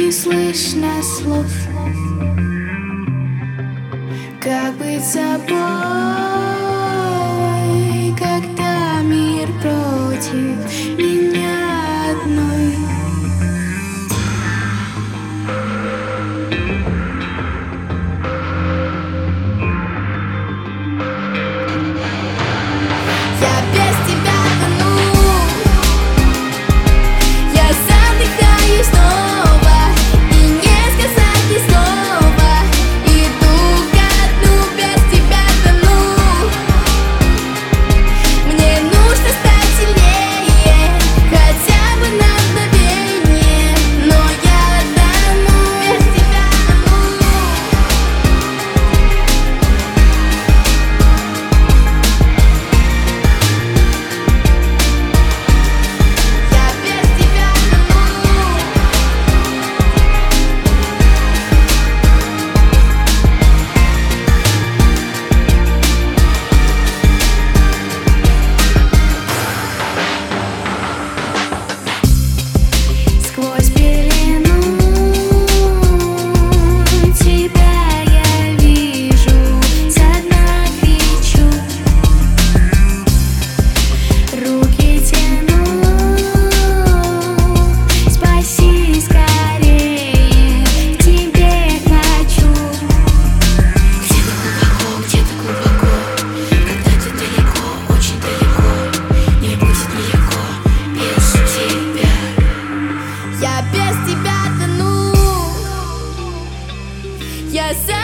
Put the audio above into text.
не слышно слов. Как быть собой, когда мир против меня одной? Я без тебя тону, я задыхаюсь снова, и не сказать ни слова. Иду ко дну, без тебя тону. Мне нужно стать сильнее, хотя бы на мгновение, но я тону, без тебя тону. Я без тебя тону. Сквозь пелену тебя я вижу, со дна кричу, руки тяну, спаси скорее, к тебе хочу. Где-то глубоко, когда-то далеко, очень далеко, не будет нелегко без тебя. Я без тебя тону. Я